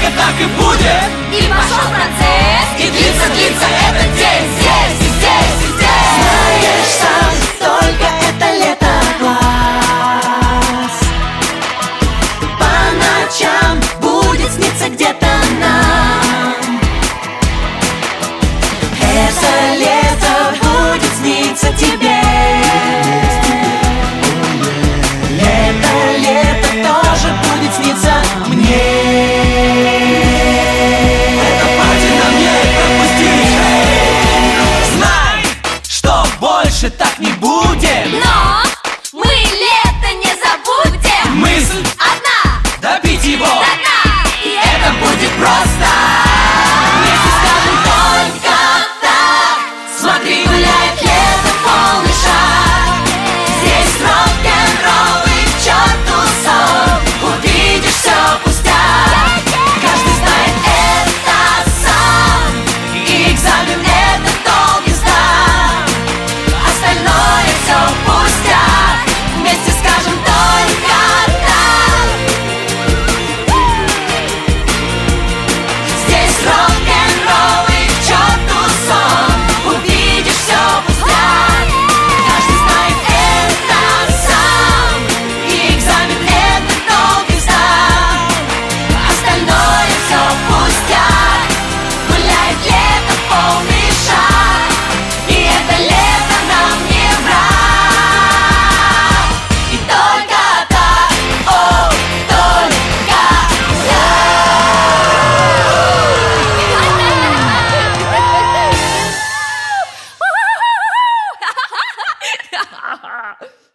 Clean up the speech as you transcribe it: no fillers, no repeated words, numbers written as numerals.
только так и будет. И пошел процесс, И длится этот день здесь, и здесь, и здесь. Знаешь сам, только это лето класс. По ночам будет сниться где-то нам. Это лето будет сниться тебе. Это лето тоже будет сниться мне. Это пати нам не пропустить. Знай, что больше так не будем. но мы лето не забудем. Мысль Одна, добить его, до дна, и это будет просто. Вместе скажем только так. Смотри, гуляет лето, полный шаг. Здесь рок-н-ролл и к черту сон. Увидишь все пустяк. Каждый знает это сам. И экзамен это долгий знак. Остальное все пустяк. Вместе скажем только так. Здесь рок-н-ролл и к черту сон. Увидишь все пустяк. Каждый знает это сам. И экзамен это долгий знак. Остальное все пустяк. Гуляет лето, полный шаг. И это лето нам не враг. И только так, о, только это...